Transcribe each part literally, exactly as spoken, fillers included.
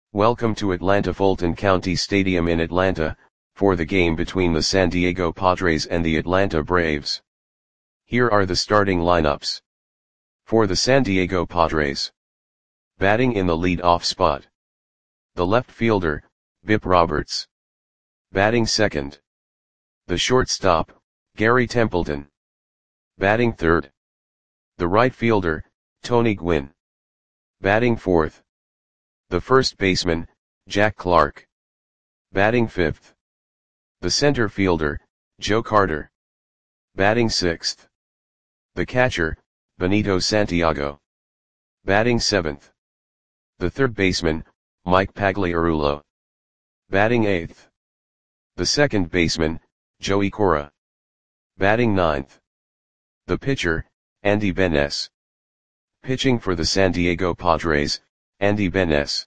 Welcome to Atlanta Fulton County Stadium in Atlanta, for the game between the San Diego Padres and the Atlanta Braves. Here are the starting lineups. For the San Diego Padres. Batting in the lead-off spot. The left fielder, Bip Roberts. Batting second. The shortstop, Gary Templeton. Batting third. The right fielder, Tony Gwynn. Batting fourth. The first baseman, Jack Clark. Batting fifth. The center fielder, Joe Carter. Batting sixth. The catcher, Benito Santiago. Batting seventh. The third baseman, Mike Pagliarulo. Batting eighth. The second baseman, Joey Cora. Batting ninth. The pitcher, Andy Benes. Pitching for the San Diego Padres, Andy Benes.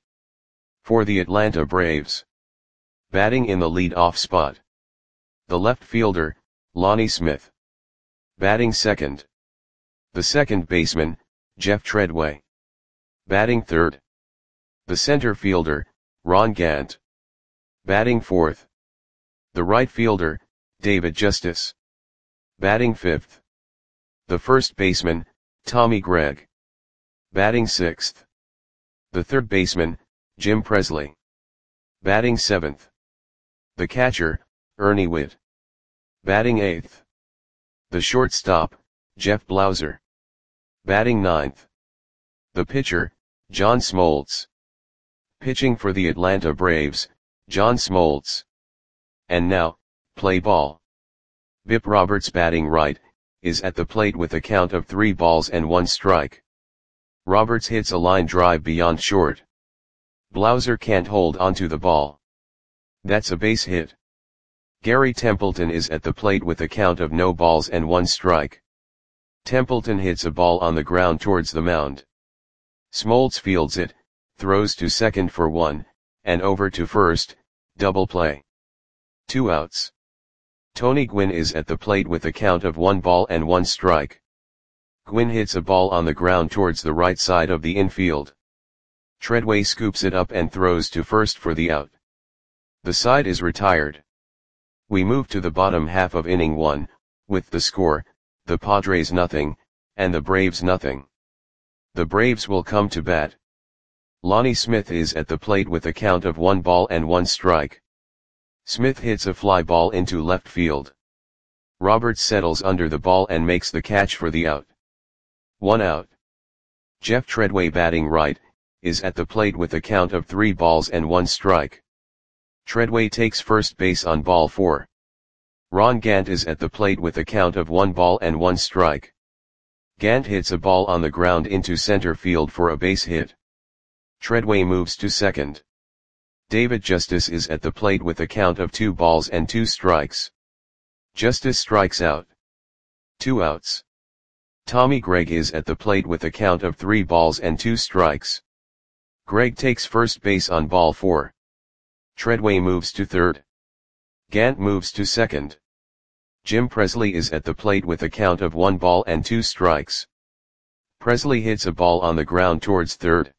For the Atlanta Braves. Batting in the lead-off spot. The left fielder, Lonnie Smith. Batting second. The second baseman, Jeff Treadway. Batting third. The center fielder, Ron Gant. Batting fourth. The right fielder, David Justice. Batting fifth. The first baseman, Tommy Gregg. Batting sixth. The third baseman, Jim Presley. Batting seventh. The catcher, Ernie Whitt. Batting eighth. The shortstop, Jeff Blauser. Batting ninth. The pitcher, John Smoltz. Pitching for the Atlanta Braves, John Smoltz. And now, play ball. Bip Roberts batting right, is at the plate with a count of three balls and one strike. Roberts hits a line drive beyond short. Blauser can't hold onto the ball. That's a base hit. Gary Templeton is at the plate with a count of no balls and one strike. Templeton hits a ball on the ground towards the mound. Smoltz fields it, throws to second for one, and over to first, double play. Two outs. Tony Gwynn is at the plate with a count of one ball and one strike. Gwynn hits a ball on the ground towards the right side of the infield. Treadway scoops it up and throws to first for the out. The side is retired. We move to the bottom half of inning one, with the score, the Padres nothing, and the Braves nothing. The Braves will come to bat. Lonnie Smith is at the plate with a count of one ball and one strike. Smith hits a fly ball into left field. Roberts settles under the ball and makes the catch for the out. One out. Jeff Treadway batting right, is at the plate with a count of three balls and one strike. Treadway takes first base on ball four. Ron Gant is at the plate with a count of one ball and one strike. Gant hits a ball on the ground into center field for a base hit. Treadway moves to second. David Justice is at the plate with a count of two balls and two strikes. Justice strikes out. Two outs. Tommy Gregg is at the plate with a count of three balls and two strikes. Gregg takes first base on ball four. Treadway moves to third. Gant moves to second. Jim Presley is at the plate with a count of one ball and two strikes. Presley hits a ball on the ground towards third.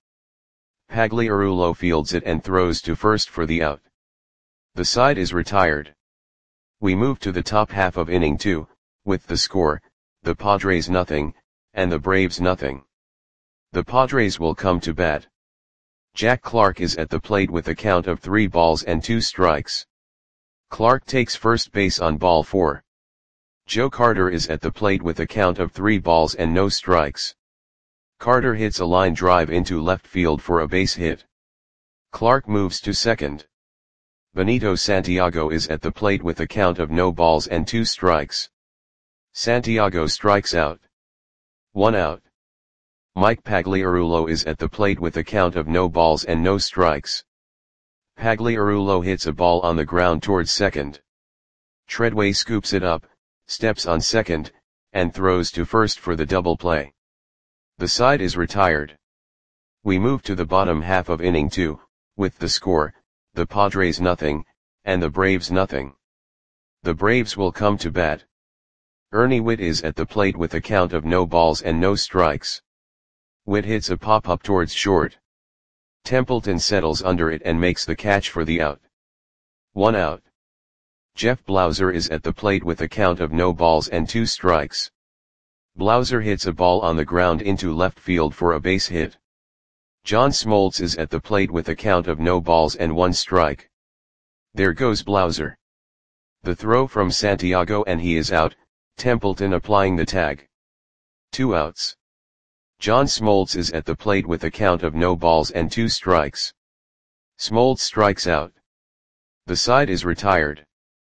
Pagliarulo fields it and throws to first for the out. The side is retired. We move to the top half of inning two, with the score, the Padres nothing, and the Braves nothing. The Padres will come to bat. Jack Clark is at the plate with a count of three balls and two strikes. Clark takes first base on ball four. Joe Carter is at the plate with a count of three balls and no strikes. Carter hits a line drive into left field for a base hit. Clark moves to second. Benito Santiago is at the plate with a count of no balls and two strikes. Santiago strikes out. One out. Mike Pagliarulo is at the plate with a count of no balls and no strikes. Pagliarulo hits a ball on the ground towards second. Treadway scoops it up, steps on second, and throws to first for the double play. The side is retired. We move to the bottom half of inning two, with the score, the Padres nothing, and the Braves nothing. The Braves will come to bat. Ernie Whitt is at the plate with a count of no balls and no strikes. Whitt hits a pop-up towards short. Templeton settles under it and makes the catch for the out. One out. Jeff Blauser is at the plate with a count of no balls and two strikes. Blauser hits a ball on the ground into left field for a base hit. John Smoltz is at the plate with a count of no balls and one strike. There goes Blauser. The throw from Santiago and he is out, Templeton applying the tag. Two outs. John Smoltz is at the plate with a count of no balls and two strikes. Smoltz strikes out. The side is retired.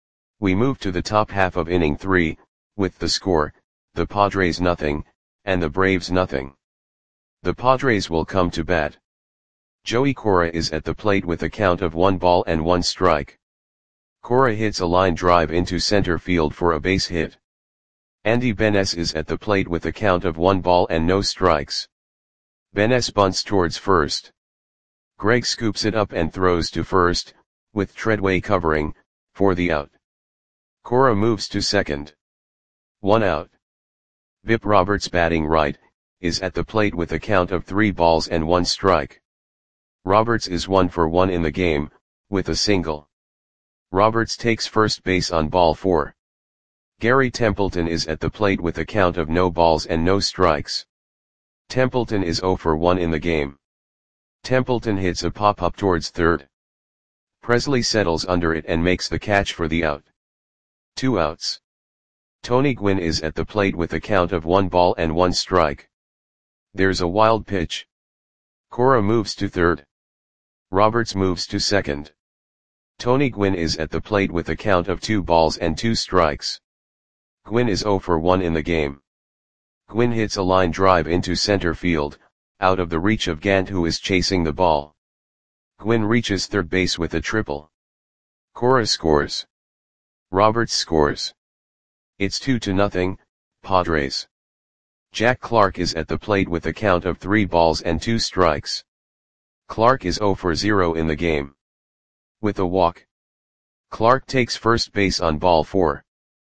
We move to the top half of inning three, with the score, the Padres nothing, and the Braves nothing. The Padres will come to bat. Joey Cora is at the plate with a count of one ball and one strike. Cora hits a line drive into center field for a base hit. Andy Benes is at the plate with a count of one ball and no strikes. Benes bunts towards first. Greg scoops it up and throws to first, with Treadway covering, for the out. Cora moves to second. One out. Bip Roberts batting right, is at the plate with a count of three balls and one strike. Roberts is one for one in the game, with a single. Roberts takes first base on ball four. Gary Templeton is at the plate with a count of no balls and no strikes. Templeton is zero for one in the game. Templeton hits a pop-up towards third. Presley settles under it and makes the catch for the out. Two outs. Tony Gwynn is at the plate with a count of one ball and one strike. There's a wild pitch. Cora moves to third. Roberts moves to second. Tony Gwynn is at the plate with a count of two balls and two strikes. Gwynn is zero for one in the game. Gwynn hits a line drive into center field, out of the reach of Gant who is chasing the ball. Gwynn reaches third base with a triple. Cora scores. Roberts scores. It's two to nothing, Padres. Jack Clark is at the plate with a count of three balls and two strikes. Clark is zero for zero in the game. With a walk. Clark takes first base on ball four.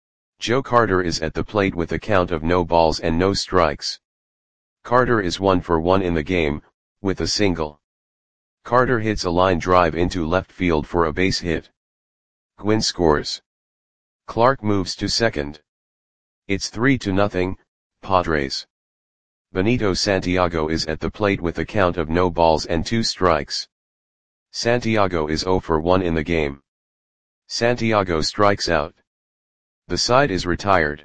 Joe Carter is at the plate with a count of no balls and no strikes. Carter is one for one in the game, with a single. Carter hits a line drive into left field for a base hit. Gwynn scores. Clark moves to second. It's three to nothing, Padres. Benito Santiago is at the plate with a count of no balls and two strikes. Santiago is zero for one in the game. Santiago strikes out. The side is retired.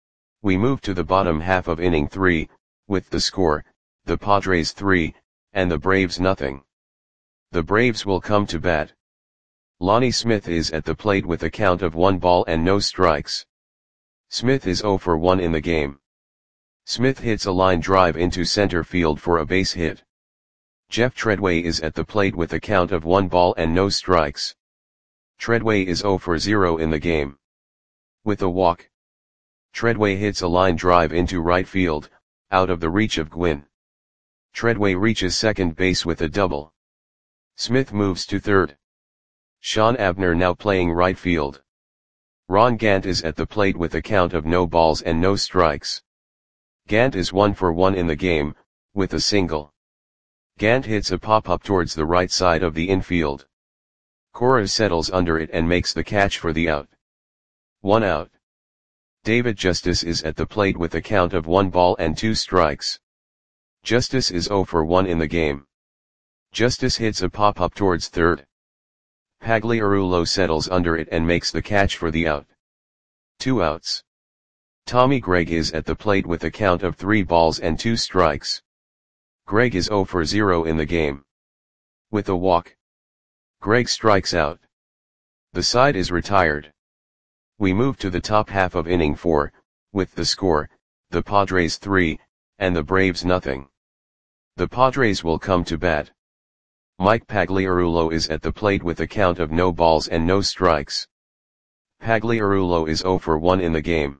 We move to the bottom half of inning three, with the score, the Padres three, and the Braves nothing. The Braves will come to bat. Lonnie Smith is at the plate with a count of one ball and no strikes. Smith is zero for one in the game. Smith hits a line drive into center field for a base hit. Jeff Treadway is at the plate with a count of one ball and no strikes. Treadway is zero for zero in the game. With a walk. Treadway hits a line drive into right field, out of the reach of Gwynn. Treadway reaches second base with a double. Smith moves to third. Sean Abner now playing right field. Ron Gant is at the plate with a count of no balls and no strikes. Gant is one for one in the game, with a single. Gant hits a pop-up towards the right side of the infield. Cora settles under it and makes the catch for the out. One out. David Justice is at the plate with a count of one ball and two strikes. Justice is zero for one in the game. Justice hits a pop-up towards third. Pagliarulo settles under it and makes the catch for the out. Two outs. Tommy Gregg is at the plate with a count of three balls and two strikes. Gregg is zero for zero in the game. With a walk. Gregg strikes out. The side is retired. We move to the top half of inning four, with the score, the Padres three, and the Braves nothing. The Padres will come to bat. Mike Pagliarulo is at the plate with a count of no balls and no strikes. Pagliarulo is zero for one in the game.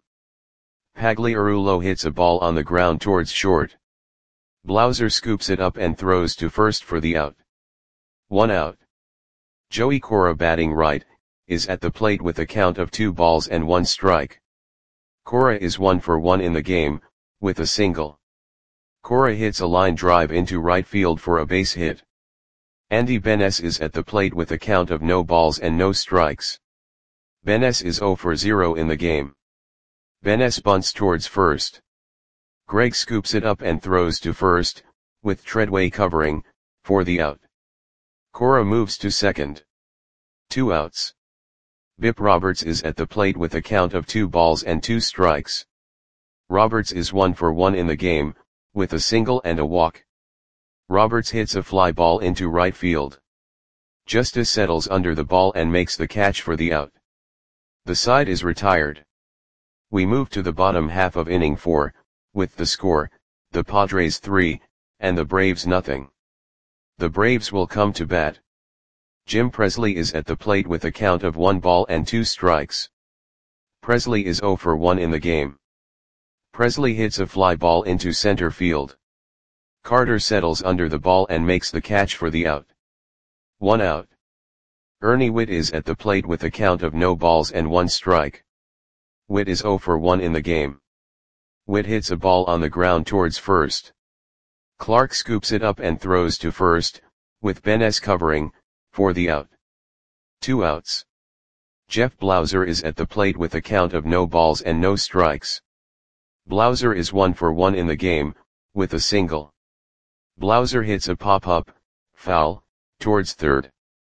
Pagliarulo hits a ball on the ground towards short. Blauser scoops it up and throws to first for the out. One out. Joey Cora batting right, is at the plate with a count of two balls and one strike. Cora is one for one in the game, with a single. Cora hits a line drive into right field for a base hit. Andy Benes is at the plate with a count of no balls and no strikes. Benes is zero for zero in the game. Benes bunts towards first. Greg scoops it up and throws to first, with Treadway covering, for the out. Cora moves to second. Two outs. Bip Roberts is at the plate with a count of two balls and two strikes. Roberts is one for one in the game, with a single and a walk. Roberts hits a fly ball into right field. Justice settles under the ball and makes the catch for the out. The side is retired. We move to the bottom half of inning four, with the score, the Padres three, and the Braves nothing. The Braves will come to bat. Jim Presley is at the plate with a count of one ball and two strikes. Presley is zero for one in the game. Presley hits a fly ball into center field. Carter settles under the ball and makes the catch for the out. One out. Ernie Whitt is at the plate with a count of no balls and one strike. Whitt is zero for one in the game. Whitt hits a ball on the ground towards first. Clark scoops it up and throws to first, with Benes covering, for the out. Two outs. Jeff Blauser is at the plate with a count of no balls and no strikes. Blauser is one for one in the game, with a single. Blauser hits a pop-up, foul, towards third.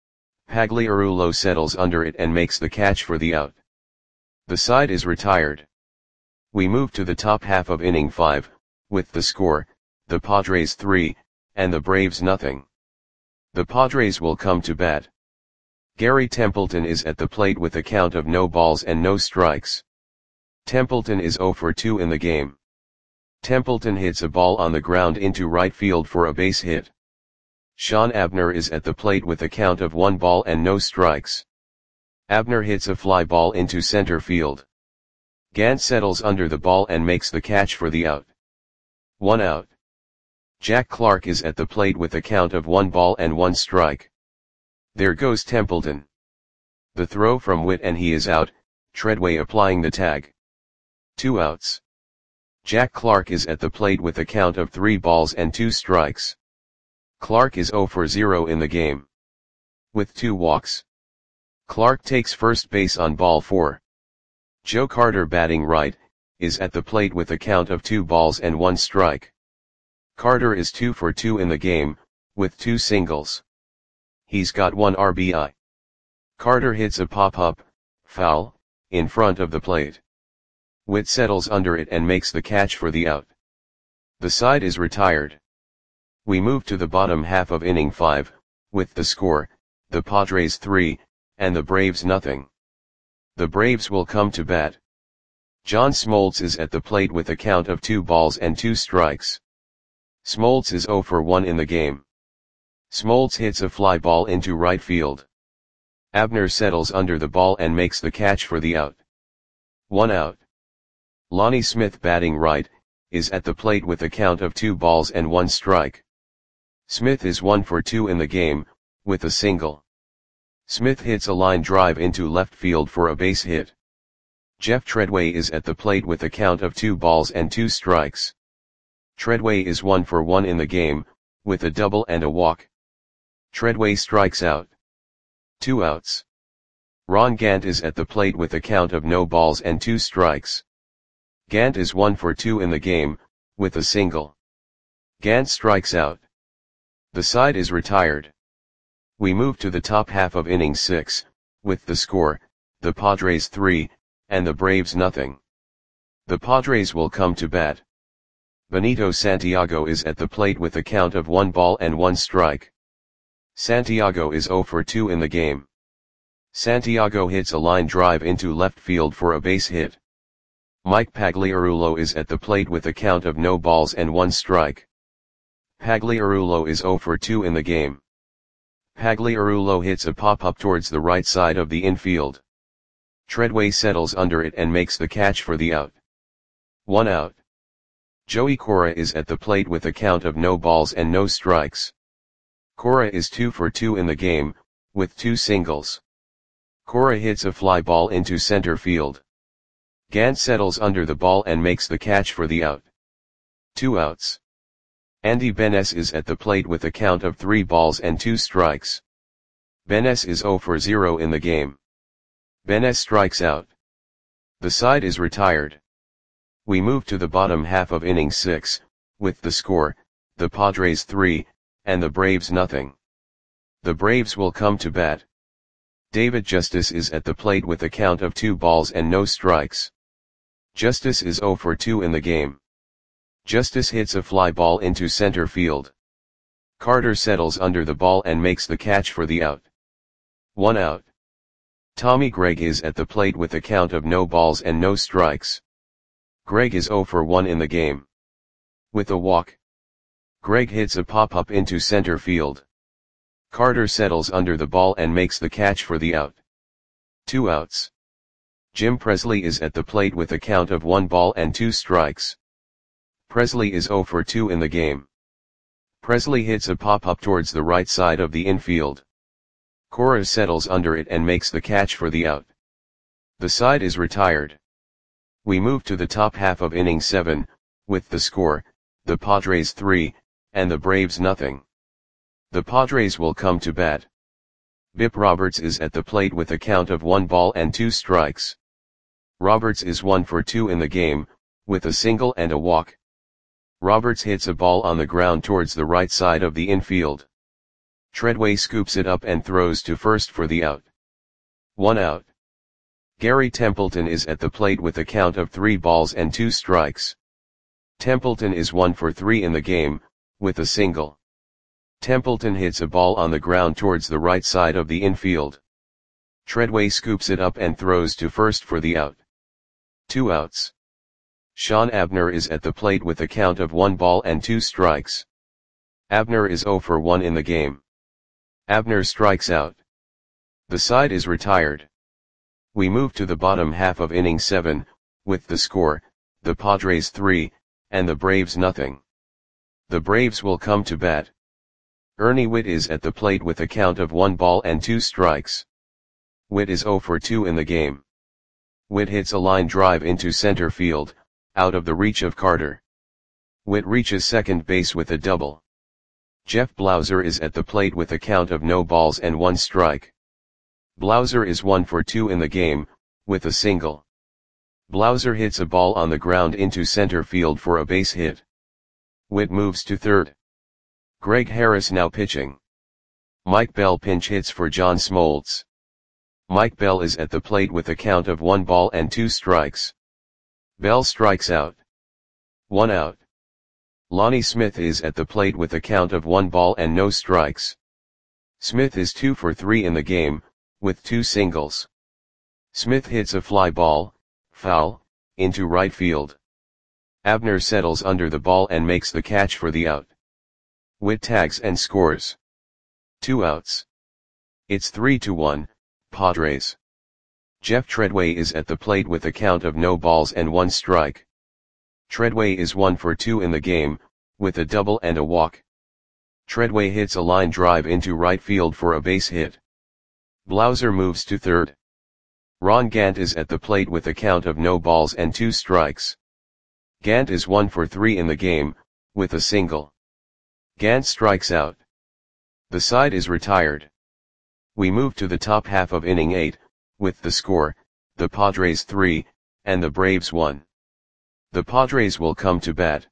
Pagliarulo settles under it and makes the catch for the out. The side is retired. We move to the top half of inning five, with the score, the Padres three, and the Braves nothing. The Padres will come to bat. Gary Templeton is at the plate with a count of no balls and no strikes. Templeton is zero for two in the game. Templeton hits a ball on the ground into right field for a base hit. Sean Abner is at the plate with a count of one ball and no strikes. Abner hits a fly ball into center field. Gant settles under the ball and makes the catch for the out. One out. Jack Clark is at the plate with a count of one ball and one strike. There goes Templeton. The throw from Whitt and he is out, Treadway applying the tag. Two outs. Jack Clark is at the plate with a count of three balls and two strikes. Clark is zero for zero in the game. With two walks. Clark takes first base on ball four. Joe Carter batting right, is at the plate with a count of two balls and one strike. Carter is two for two in the game, with two singles. He's got one R B I. Carter hits a pop-up, foul, in front of the plate. Whitt settles under it and makes the catch for the out. The side is retired. We move to the bottom half of inning five, with the score, the Padres three, and the Braves nothing. The Braves will come to bat. John Smoltz is at the plate with a count of two balls and two strikes. Smoltz is zero for one in the game. Smoltz hits a fly ball into right field. Abner settles under the ball and makes the catch for the out. One out. Lonnie Smith batting right, is at the plate with a count of two balls and one strike. Smith is one for two in the game, with a single. Smith hits a line drive into left field for a base hit. Jeff Treadway is at the plate with a count of two balls and two strikes. Treadway is one for one in the game, with a double and a walk. Treadway strikes out. Two outs. Ron Gant is at the plate with a count of no balls and two strikes. Gant is one for two in the game, with a single. Gant strikes out. The side is retired. We move to the top half of inning six, with the score, the Padres three, and the Braves nothing. The Padres will come to bat. Benito Santiago is at the plate with a count of one ball and one strike. Santiago is zero for two in the game. Santiago hits a line drive into left field for a base hit. Mike Pagliarulo is at the plate with a count of no balls and one strike. Pagliarulo is zero for two in the game. Pagliarulo hits a pop-up towards the right side of the infield. Treadway settles under it and makes the catch for the out. One out. Joey Cora is at the plate with a count of no balls and no strikes. Cora is two for two in the game, with two singles. Cora hits a fly ball into center field. Gant settles under the ball and makes the catch for the out. Two outs. Andy Benes is at the plate with a count of three balls and two strikes. Benes is zero for zero in the game. Benes strikes out. The side is retired. We move to the bottom half of inning six, with the score, the Padres three, and the Braves nothing. The Braves will come to bat. David Justice is at the plate with a count of two balls and no strikes. Justice is zero for two in the game. Justice hits a fly ball into center field. Carter settles under the ball and makes the catch for the out. One out. Tommy Gregg is at the plate with a count of no balls and no strikes. Gregg is zero for one in the game. With a walk, Gregg hits a pop-up into center field. Carter settles under the ball and makes the catch for the out. Two outs. Jim Presley is at the plate with a count of one ball and two strikes. Presley is zero for two in the game. Presley hits a pop-up towards the right side of the infield. Cora settles under it and makes the catch for the out. The side is retired. We move to the top half of inning seven, with the score, the Padres three, and the Braves nothing. The Padres will come to bat. Bip Roberts is at the plate with a count of one ball and two strikes. Roberts is one for two in the game, with a single and a walk. Roberts hits a ball on the ground towards the right side of the infield. Treadway scoops it up and throws to first for the out. One out. Gary Templeton is at the plate with a count of three balls and two strikes. Templeton is one for three in the game, with a single. Templeton hits a ball on the ground towards the right side of the infield. Treadway scoops it up and throws to first for the out. Two outs. Sean Abner is at the plate with a count of one ball and two strikes. Abner is zero for one in the game. Abner strikes out. The side is retired. We move to the bottom half of inning seven, with the score, the Padres three, and the Braves nothing. The Braves will come to bat. Ernie Whitt is at the plate with a count of one ball and two strikes. Whitt is zero for two in the game. Whitt hits a line drive into center field, out of the reach of Carter. Whitt reaches second base with a double. Jeff Blauser is at the plate with a count of no balls and one strike. Blauser is one for two in the game, with a single. Blauser hits a ball on the ground into center field for a base hit. Whitt moves to third. Greg Harris now pitching. Mike Bell pinch hits for John Smoltz. Mike Bell is at the plate with a count of one ball and two strikes. Bell strikes out. One out. Lonnie Smith is at the plate with a count of one ball and no strikes. Smith is two for three in the game, with two singles. Smith hits a fly ball, foul, into right field. Abner settles under the ball and makes the catch for the out. Whitt tags and scores. Two outs. It's three to one, Padres. Jeff Treadway is at the plate with a count of no balls and one strike. Treadway is one for two in the game, with a double and a walk. Treadway hits a line drive into right field for a base hit. Blauser moves to third. Ron Gant is at the plate with a count of no balls and two strikes. Gant is one for three in the game, with a single. Gant strikes out. The side is retired. We move to the top half of inning eight, with the score, the Padres three, and the Braves one. The Padres will come to bat.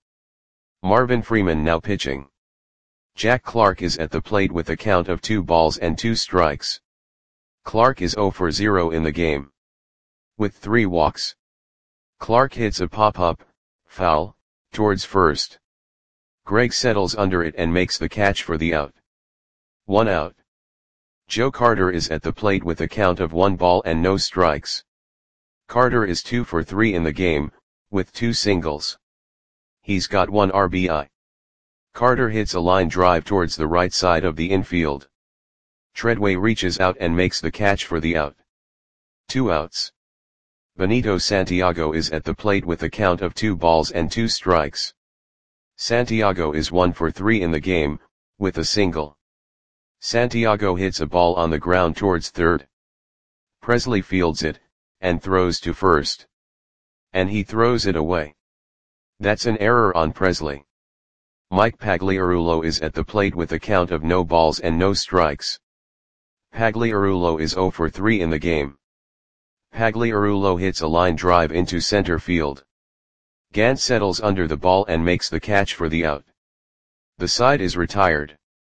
Marvin Freeman now pitching. Jack Clark is at the plate with a count of two balls and two strikes. Clark is zero for zero in the game. With three walks. Clark hits a pop-up, foul, towards first. Gregg settles under it and makes the catch for the out. One out. Joe Carter is at the plate with a count of one ball and no strikes. Carter is two for three in the game, with two singles. He's got one R B I. Carter hits a line drive towards the right side of the infield. Treadway reaches out and makes the catch for the out. Two outs. Benito Santiago is at the plate with a count of two balls and two strikes. Santiago is one for three in the game, with a single. Santiago hits a ball on the ground towards third. Presley fields it, and throws to first. And he throws it away. That's an error on Presley. Mike Pagliarulo is at the plate with a count of no balls and no strikes. Pagliarulo is zero for three in the game. Pagliarulo hits a line drive into center field. Gant settles under the ball and makes the catch for the out. The side is retired.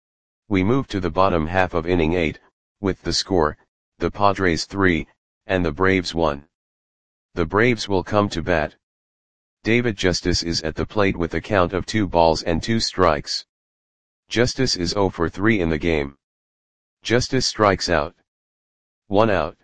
We move to the bottom half of inning eight, with the score, the Padres three, and the Braves one. The Braves will come to bat. David Justice is at the plate with a count of two balls and two strikes. Justice is zero for three in the game. Justice strikes out. One out.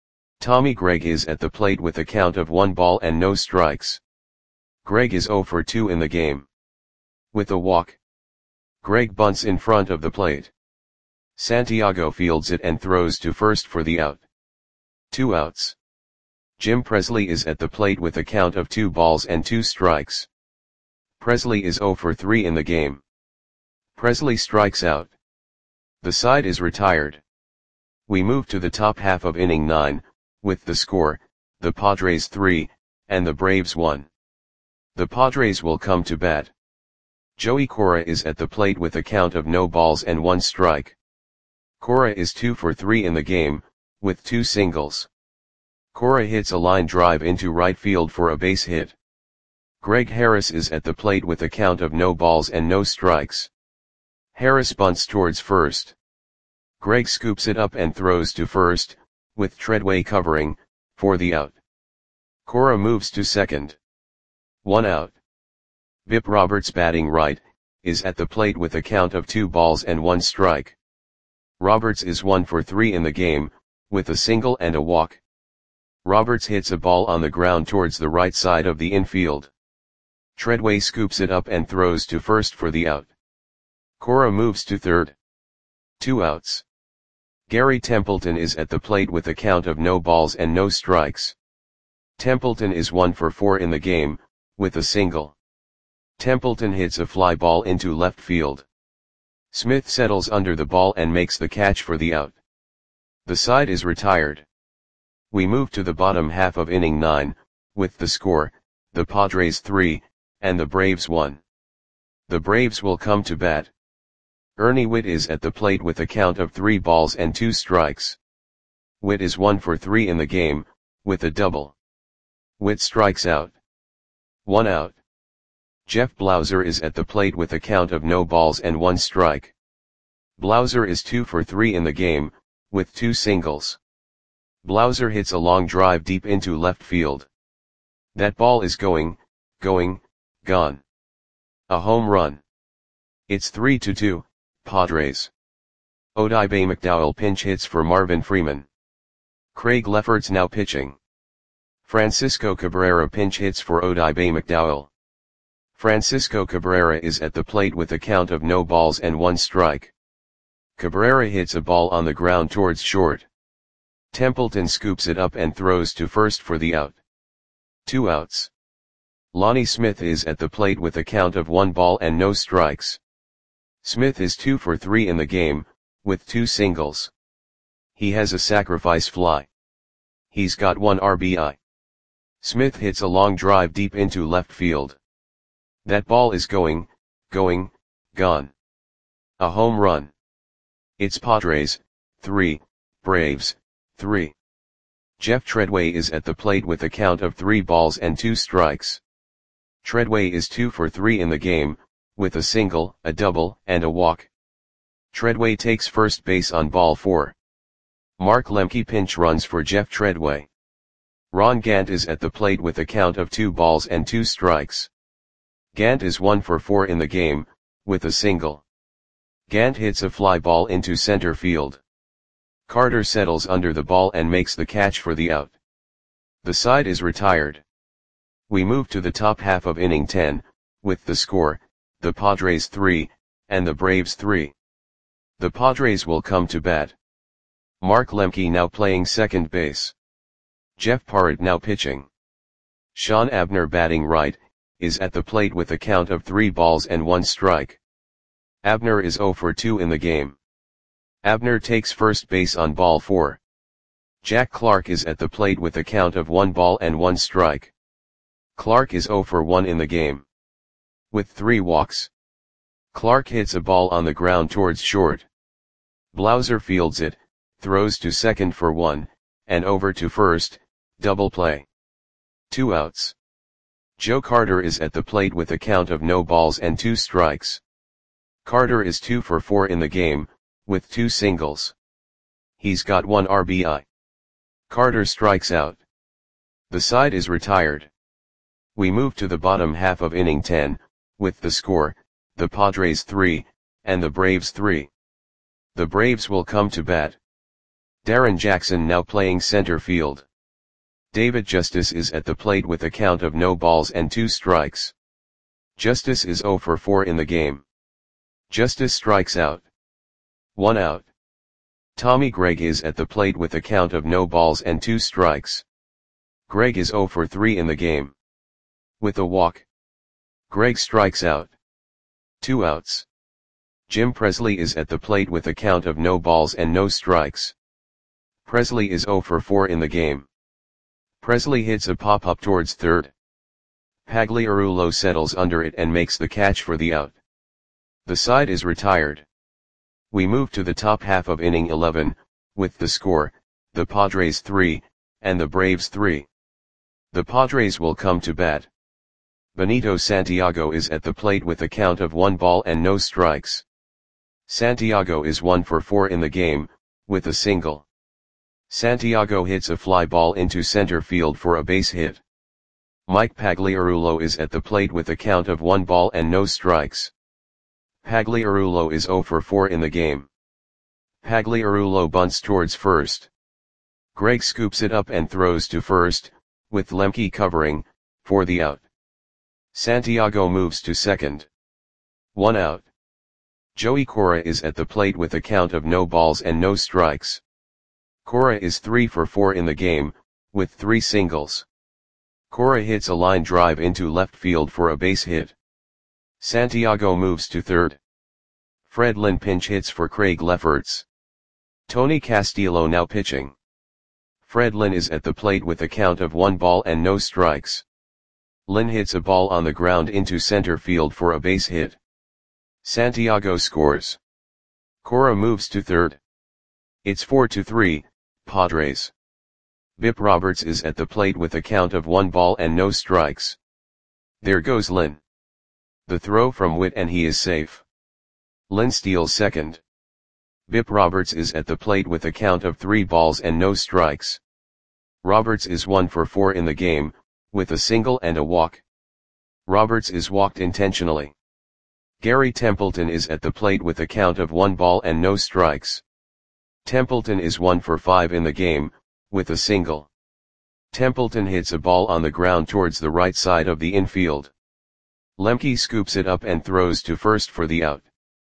Tommy Gregg is at the plate with a count of one ball and no strikes. Gregg is zero for two in the game. With a walk. Gregg bunts in front of the plate. Santiago fields it and throws to first for the out. Two outs. Jim Presley is at the plate with a count of two balls and two strikes. Presley is zero for three in the game. Presley strikes out. The side is retired. We move to the top half of inning nine, with the score, the Padres three, and the Braves one. The Padres will come to bat. Joey Cora is at the plate with a count of no balls and one strike. Cora is two for three in the game, with two singles. Cora hits a line drive into right field for a base hit. Greg Harris is at the plate with a count of no balls and no strikes. Harris bunts towards first. Greg scoops it up and throws to first, with Treadway covering, for the out. Cora moves to second. One out. Bip Roberts, batting right, is at the plate with a count of two balls and one strike. Roberts is one for three in the game, with a single and a walk. Roberts hits a ball on the ground towards the right side of the infield. Treadway scoops it up and throws to first for the out. Cora moves to third. Two outs. Gary Templeton is at the plate with a count of no balls and no strikes. Templeton is one for four in the game, with a single. Templeton hits a fly ball into left field. Smith settles under the ball and makes the catch for the out. The side is retired. We move to the bottom half of inning nine, with the score, the Padres three, and the Braves one. The Braves will come to bat. Ernie Whitt is at the plate with a count of three balls and two strikes. Whitt is one for three in the game, with a double. Whitt strikes out. One out. Jeff Blauser is at the plate with a count of no balls and one strike. Blauser is two for three in the game, with two singles. Blauser hits a long drive deep into left field. That ball is going, going, gone. A home run. It's three to two, Padres. Odibe McDowell pinch hits for Marvin Freeman. Craig Lefferts now pitching. Francisco Cabrera pinch hits for Odibe McDowell. Francisco Cabrera is at the plate with a count of no balls and one strike. Cabrera hits a ball on the ground towards short. Templeton scoops it up and throws to first for the out. Two outs. Lonnie Smith is at the plate with a count of one ball and no strikes. Smith is two for three in the game, with two singles. He has a sacrifice fly. He's got one R B I. Smith hits a long drive deep into left field. That ball is going, going, gone. A home run. It's Padres, three, Braves, three. Jeff Treadway is at the plate with a count of three balls and two strikes. Treadway is two for three in the game, with a single, a double, and a walk. Treadway takes first base on ball four. Mark Lemke pinch runs for Jeff Treadway. Ron Gant is at the plate with a count of two balls and two strikes. Gant is one for four in the game, with a single. Gant hits a fly ball into center field. Carter settles under the ball and makes the catch for the out. The side is retired. We move to the top half of inning ten, with the score, the Padres three, and the Braves three. The Padres will come to bat. Mark Lemke now playing second base. Jeff Parrott now pitching. Sean Abner, batting right, is at the plate with a count of three balls and one strike. Abner is zero for two in the game. Abner takes first base on ball four. Jack Clark is at the plate with a count of one ball and one strike. Clark is zero for one in the game. With three walks. Clark hits a ball on the ground towards short. Blauser fields it, throws to second for one, and over to first, double play. Two outs. Joe Carter is at the plate with a count of no balls and two strikes. Carter is two for four in the game, with two singles. He's got one R B I. Carter strikes out. The side is retired. We move to the bottom half of inning ten, with the score, the Padres three, and the Braves three. The Braves will come to bat. Darren Jackson now playing center field. David Justice is at the plate with a count of no balls and two strikes. Justice is zero for four in the game. Justice strikes out. One out. Tommy Gregg is at the plate with a count of no balls and two strikes. Gregg is zero for three in the game. With a walk. Gregg strikes out. Two outs. Jim Presley is at the plate with a count of no balls and no strikes. Presley is zero for four in the game. Presley hits a pop-up towards third. Pagliarulo settles under it and makes the catch for the out. The side is retired. We move to the top half of inning eleven, with the score, the Padres three, and the Braves three. The Padres will come to bat. Benito Santiago is at the plate with a count of one ball and no strikes. Santiago is one for four in the game, with a single. Santiago hits a fly ball into center field for a base hit. Mike Pagliarulo is at the plate with a count of one ball and no strikes. Pagliarulo is zero for four in the game. Pagliarulo bunts towards first. Gregg scoops it up and throws to first, with Lemke covering, for the out. Santiago moves to second. One out. Joey Cora is at the plate with a count of no balls and no strikes. Cora is three for four in the game, with three singles. Cora hits a line drive into left field for a base hit. Santiago moves to third. Fred Lynn pinch hits for Craig Lefferts. Tony Castillo now pitching. Fred Lynn is at the plate with a count of one ball and no strikes. Lynn hits a ball on the ground into center field for a base hit. Santiago scores. Cora moves to third. It's four to three, Padres. Bip Roberts is at the plate with a count of one ball and no strikes. There goes Lynn. The throw from Witt and he is safe. Lynn steals second. Bip Roberts is at the plate with a count of three balls and no strikes. Roberts is one for four in the game, with a single and a walk. Roberts is walked intentionally. Gary Templeton is at the plate with a count of one ball and no strikes. Templeton is one for five in the game, with a single. Templeton hits a ball on the ground towards the right side of the infield. Lemke scoops it up and throws to first for the out.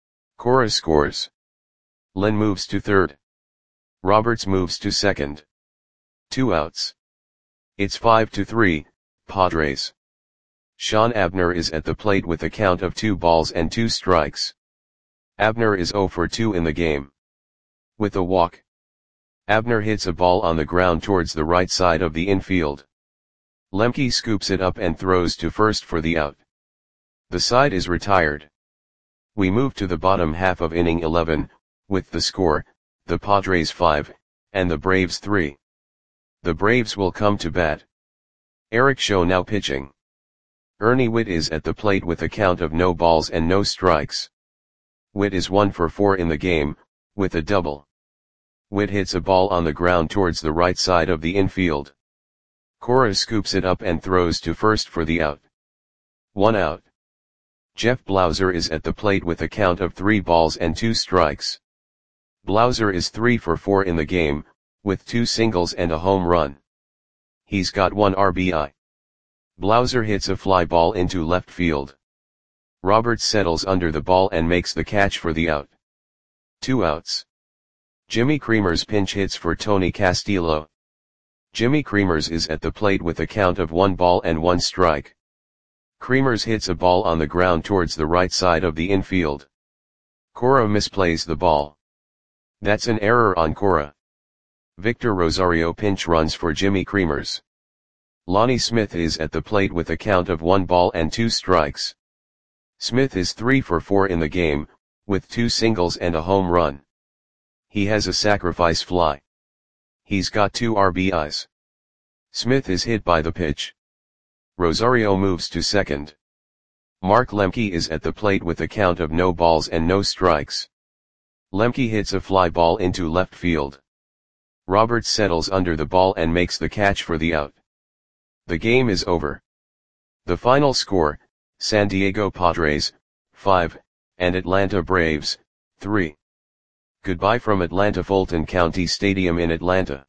Cora scores. Lynn moves to third. Roberts moves to second. Two outs. It's five to three, Padres. Sean Abner is at the plate with a count of two balls and two strikes. Abner is zero for two in the game. With a walk. Abner hits a ball on the ground towards the right side of the infield. Lemke scoops it up and throws to first for the out. The side is retired. We move to the bottom half of inning eleven, with the score, the Padres five, and the Braves three. The Braves will come to bat. Eric Show now pitching. Ernie Witt is at the plate with a count of no balls and no strikes. Witt is one for four in the game, with a double. Witt hits a ball on the ground towards the right side of the infield. Cora scoops it up and throws to first for the out. One out. Jeff Blauser is at the plate with a count of three balls and two strikes. Blauser is three for four in the game, with two singles and a home run. He's got one R B I. Blauser hits a fly ball into left field. Roberts settles under the ball and makes the catch for the out. Two outs. Jimmy Creamers pinch hits for Tony Castillo. Jimmy Creamers is at the plate with a count of one ball and one strike. Creamers hits a ball on the ground towards the right side of the infield. Cora misplays the ball. That's an error on Cora. Victor Rosario pinch runs for Jimmy Creamers. Lonnie Smith is at the plate with a count of one ball and two strikes. Smith is three for four in the game, with two singles and a home run. He has a sacrifice fly. He's got two R B Is. Smith is hit by the pitch. Rosario moves to second. Mark Lemke is at the plate with a count of no balls and no strikes. Lemke hits a fly ball into left field. Roberts settles under the ball and makes the catch for the out. The game is over. The final score, San Diego Padres, five, and Atlanta Braves, three. Goodbye from Atlanta Fulton County Stadium in Atlanta.